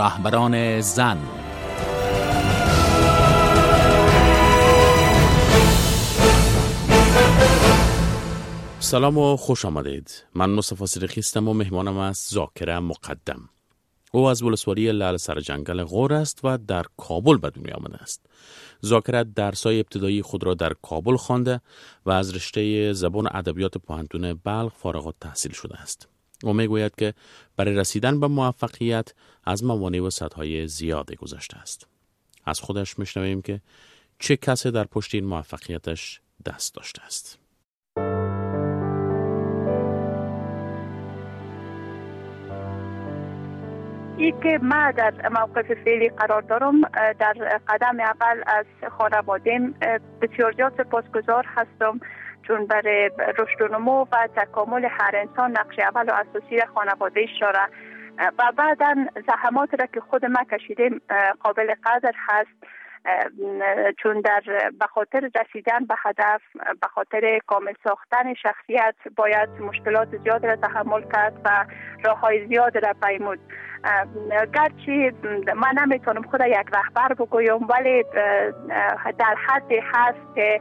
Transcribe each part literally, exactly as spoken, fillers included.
رهبران زن. سلام و خوش آمدید. من مصطفی صدیقی هستم و مهمانم است ذاکر مقدم. او از ولسوالی لعل سر جنگل غور است و در کابل به دنیا آمده است. ذاکر درس‌های ابتدایی خود را در کابل خوانده و از رشته زبان ادبیات پوهنتون بلخ فارغ التحصیل شده است. او میگوید که برای رسیدن به موفقیت از موانع و سدهای زیادی گذشته است. از خودش میشنویم که چه کسی در پشت این موفقیتش دست داشته است. ای که من در موقف فعلی قرار دارم، در قدم اول از خانواده‌ام بسیار زیاد سپاسگزار هستم، چون برای رشد و نمو و تکامل هر انسان نقش اول و اساسی خانواده‌اش داره و بعداً زحمات را که خود ما کشیدیم قابل قدر هست، چون در به خاطر رسیدن به هدف، به خاطر کامل ساختن شخصیت باید مشکلات زیاد را تحمل کرد و راه‌های زیاد را پیمود. گرچه من نمیتونم خود یک رهبر بگویم، ولی در حدی هست که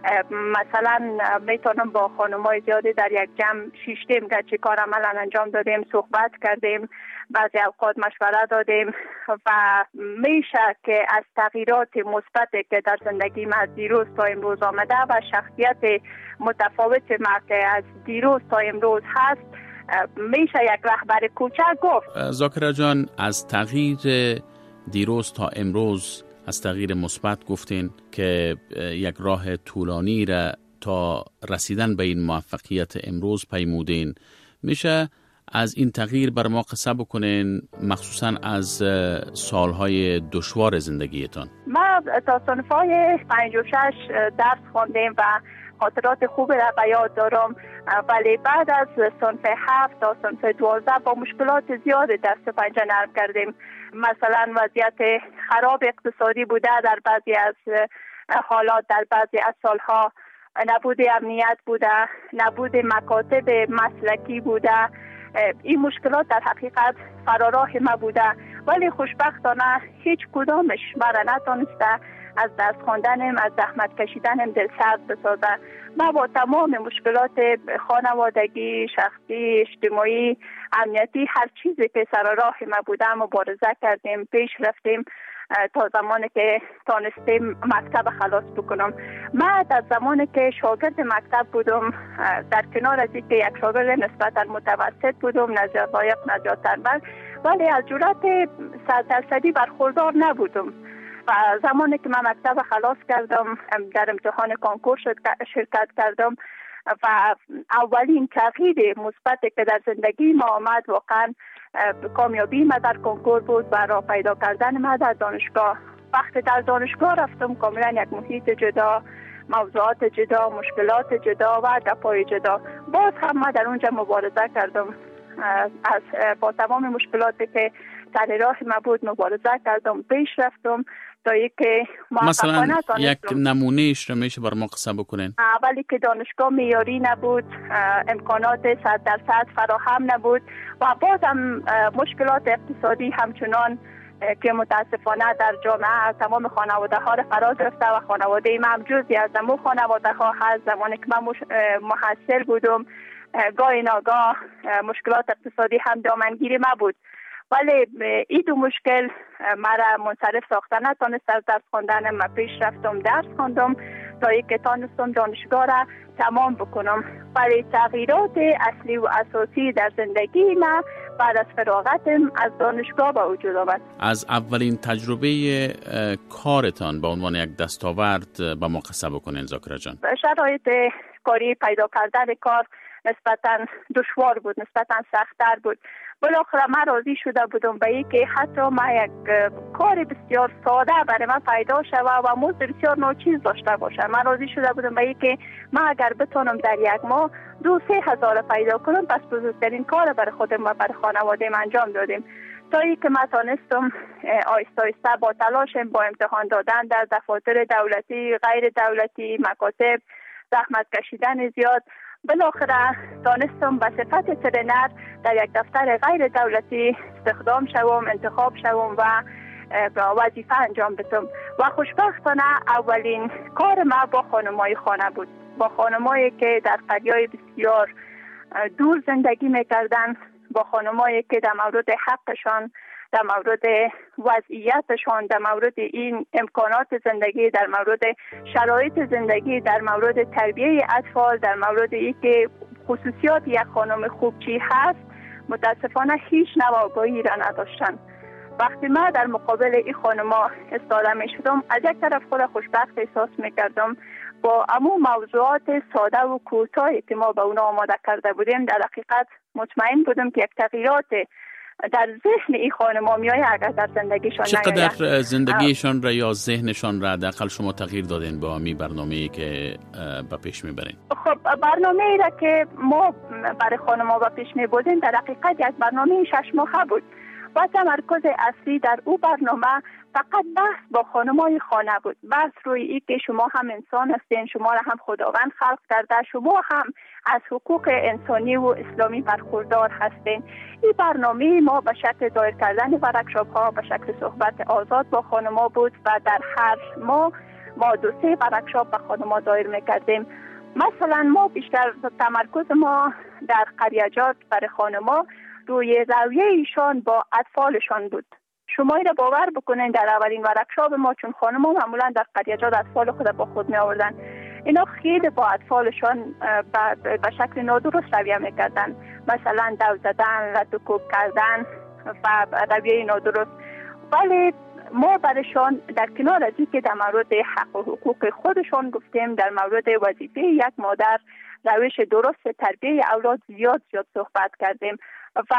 مثلا میتونم با خانمای زیادی در یک جمع شیشتیم که چی کار عملا انجام دادیم، صحبت کردیم، بعضی اوقات مشوره دادیم و میشه که از تغییرات مثبتی که در زندگی من از دیروز تا امروز آمده و شخصیت متفاوت من که از دیروز تا امروز هست میشه یک رهبر کوچک گفت. ذاکر جان، از تغییر دیروز تا امروز، از تغییر مثبت گفتین که یک راه طولانی را تا رسیدن به این موفقیت امروز پیمودین. میشه از این تغییر بر ما قصه بکنین، مخصوصا از سالهای دشوار زندگیتان؟ ما تا صنفای پنج و شش درس خواندیم و خاطرات خوب را به یاد دارم، ولی بعد از صنف هفت تا صنف دوازده با مشکلات زیاد دست و پنجه نرم کردیم. مثلا وضعیت خراب اقتصادی بوده در بعضی از حالات، در بعضی از سالها نبود امنیت بوده، نبود مکاتب مسلکی بوده. این مشکلات در حقیقت فراراه ما بوده، ولی خوشبختانه هیچ کدامش مرا نتونسته از دست خواندنم، از زحمت کشیدنم دل سرد بسازه. ما با تمام مشکلات خانوادگی، شخصی، اجتماعی، امنیتی، هر چیزی که سر راه ما بوده مبارزه کردیم، پیش رفتیم تا زمانی که تانستیم مکتب خلاص بکنم. من در زمانی که شاگرد مکتب بودم، در کنار از اینکه یک شاگرد نسبتا متوسط بودم، نه زیاد لایق نه زیاد تنبل، ولی از جرأت صد درصدی برخوردار نبودم. و زمانی که من مکتب خلاص کردم، در امتحان کنکور شرکت کردم و اولین تغییر مثبتی که در زندگی ما آمد واقعا کامیابی ما در کنکور بود و راه پیدا کردن ما در دانشگاه. وقتی در دانشگاه رفتم کاملا یک محیط جدا، موضوعات جدا، مشکلات جدا و گپای جدا. باز هم ما در اونجا مبارزه کردم، از با تمام مشکلاتی که سر راه ما بود مبارزه کردم، پیش رفتم تا اینکه مثلا یک نمونهش رو میشه بر ما قصه بکنین؟ اولی که دانشگاه معیاری نبود، امکانات صد درصد فراهم نبود و بازم مشکلات اقتصادی همچنان که متاسفانه در جامعه تمام خانواده ها را فرا گرفته و خانواده من هم جزئی از همون خانواده ها هست. زمانی که من محصل بودم گاهی ناگاه مشکلات اقتصادی هم دامنگیری ما بود، ولی این دو مشکل مرا منصرف ساخته نتونست از درس خواندن. من پیش رفتم، درس خواندم تا اینکه تانستم دانشگاه را تمام بکنم. ولی تغییرات اصلی و اساسی در زندگی من بعد از فراغتم از دانشگاه به وجود آمد. از اولین تجربه کارتان به عنوان یک دستاورد به ما قصه بکنین ذاکر جان. شرایط کاری، پیدا کردن کار نسبتاً دشوار بود، نسبتاً سخت‌تر بود. بالاخره من راضی شده بودم به اینکه حتی من یک کار بسیار ساده برای من پیدا شود و مزد بسیار ناچیز داشته باشه. من راضی شده بودم به اینکه من اگر بتونم در یک ماه دو سه هزار پیدا کنم، پس بزرگترین کار برای خودم و برای خانواده من انجام دادیم. تا اینکه من تانستم آیسته آیسته با تلاشم، با امتحان دادن در دفاتر دولتی، غیر دولتی، مکاتب، زحمت کشیدن زیاد بالاخره دانستم به صفت ترینر در یک دفتر غیر دولتی استخدام شوم، انتخاب شوم و وظیفه انجام بدم و خوشبختانه اولین کار ما با خانمای خانه بود، با خانمایی که در قریه‌های بسیار دور زندگی میکردن، با خانمایی که در مورد حقشان، در مورد وضعیتشان، در مورد این امکانات زندگی، در مورد شرایط زندگی، در مورد تربیه اطفال، در مورد اینکه خصوصیات یک خانم خوب چی هست، متاسفانه هیچ نوآگاهی را نداشتن. وقتی ما در مقابل این خانم‌ها ایستاده می شدم، از یک طرف خود خوشبخت احساس می کردم با امو موضوعات ساده و کوتاهی که ما به اونا آماده کرده بودیم، در حقیقت مطمئن بودم که یک تغییرات در ذهن این خانم‌ها میآید اگر در زندگیشان چقدر چقدر زندگیشان را یا ذهنشان را حداقل شما تغییر دادین با می برنامه‌ای که به پیش میبرین؟ خب برنامه‌ای را که ما برای خانم‌ها به پیش می‌بردیم در حقیقت یک برنامه شش ماهه بود و تمرکز اصلی در او برنامه فقط بحث با خانم‌های خانه بود. بحث روی این که شما هم انسان هستین، شما را هم خداوند خلق کرده، شما هم از حقوق انسانی و اسلامی برخوردار هستین. این برنامه ما به شکل دایر کردن ورکشاپ‌ها، به شکل صحبت آزاد با خانم‌ها بود و در هر ماه ما دو سه ورکشاپ با خانم‌ها دایر می‌کردیم. مثلا ما بیشتر تمرکز ما در قریجات برای خانم‌ها روی رویه ایشان با اطفالشان بود. شما را باور بکنین در اولین ورکشاپ ما، چون خانم‌ها معمولا در قریجات اطفال خود با خود می آوردن، اینا خیلی با اطفالشان به شکل نادرست رویه میکردن، مثلا دو زدن، رد و کوب کردن و رویه نادرست. ولی ما برشان در کنار از اینکه در مورد حق و حقوق خودشان گفتیم، در مورد وظیفه یک مادر، روش درست تربیه اولاد زیاد زیاد صحبت کردیم و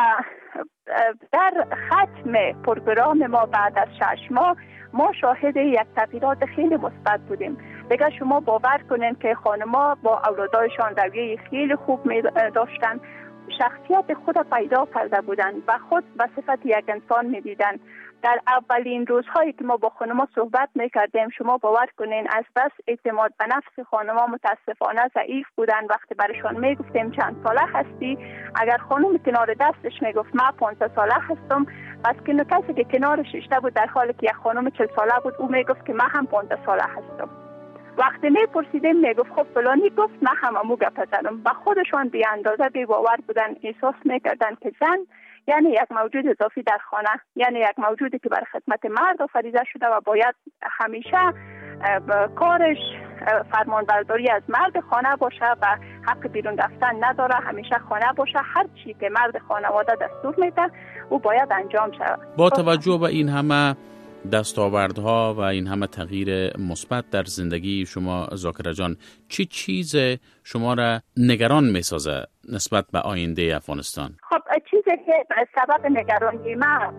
در ختم پروگرام ما بعد از شش ماه ما شاهد یک تغییرات خیلی مثبت بودیم. دیگه شما باور کنین که خانم‌ها با اولادایشان رویه خیلی خوب می داشتن، شخصیت خود پیدا کرده بودن و خود به صفت یک انسان می دیدن. در اولین روزهایی که ما با خانم‌ها صحبت می‌کردیم، شما باور کنین از بس اعتماد به نفس خانم‌ها متاسفانه ضعیف بودن. وقتی برایشان میگفتیم چند ساله هستی، اگر خانم کنار دستش میگفت من پانزده ساله هستم، پس که کسی که کنارش اشته بود در حالی که یک خانم چهل ساله بود، او میگفت که من هم پانزده ساله هستم. وقتی میپرسیدیم میگفت خب فلانی گفت من هم امو گپ زدم. و خودشان بی اندازه بی باور بودن، احساس میکردن که زن یعنی یک موجود اضافی در خانه، یعنی یک موجودی که برای خدمت مرد آفریده شده و باید همیشه کارش فرمانبرداری از مرد خانه باشه و حق بیرون رفتن نداره، همیشه خانه باشه، هر چی که مرد خانواده دستور میده او باید انجام شود. با توجه به این همه دستاوردها و این همه تغییر مثبت در زندگی شما ذاکره جان، چی چیز شما را نگران میسازه نسبت به آینده افغانستان؟ خب چیزی که سبب نگرانی ما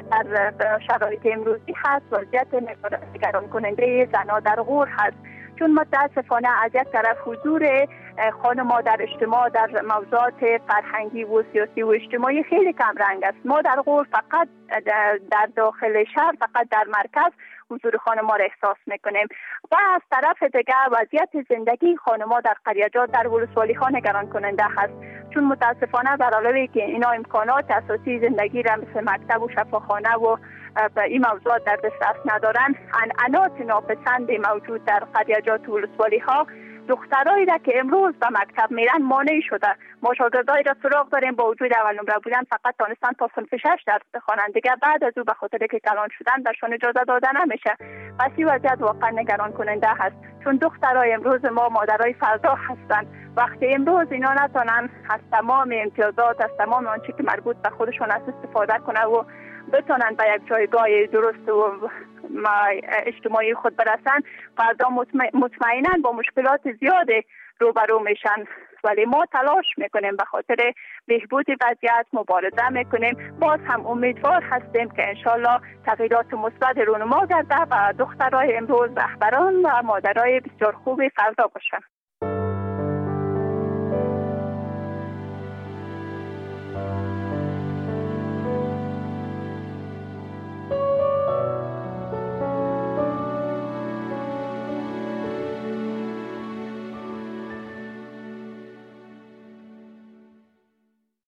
در شرایط امروزی هست، وضعیت نگران کننده زنان در غور هست. چون متاسفانه از یک طرف حضور خانم‌ها در اجتماع در موضوعات فرهنگی و سیاسی و اجتماعی خیلی کم رنگ است. ما در غور فقط در داخل شهر، فقط در مرکز حضور خانم‌ها را احساس میکنیم و از طرف دیگر وضعیت زندگی خانم‌ها در قریجات، در ولسوالی‌ها نگران کننده هست. چون متاسفانه در علاوه که اینا امکانات اساسی زندگی را مثل مکتب و شفاخانه و به این موضوعات در دسترس ندارن، عنعنات ناپسند موجود در قریجات و ولسوالی‌ها دخترایی را که امروز به مکتب میرن مانع شده. ما شاگردایی را سراغ داریم با وجود اول نمره بودن فقط تانستن تا صنف شش درس بخوانن، دیگه بعد از او به خاطر که کلان شدن درشان اجازه داده نمیشه. پس این وضعیت واقعا نگران کننده هست، چون دخترای امروز ما مادرای فردا هستند. وقتی امروز اینا نتونن از تمام امتیازات، از تمام آنچه که مربوط به خودشون است استفاده کنه و بتونن به یک جایگاه درست و اجتماعی خود برسن، فردا مطمئنا با مشکلات زیاده روبرو میشن. ولی ما تلاش میکنیم به خاطر بهبود وضعیت، مبارزه میکنیم. باز هم امیدوار هستیم که انشالله تغییرات مثبت رونما گرده و دخترای امروز رهبران و مادرای بسیار خوبی فردا باشن.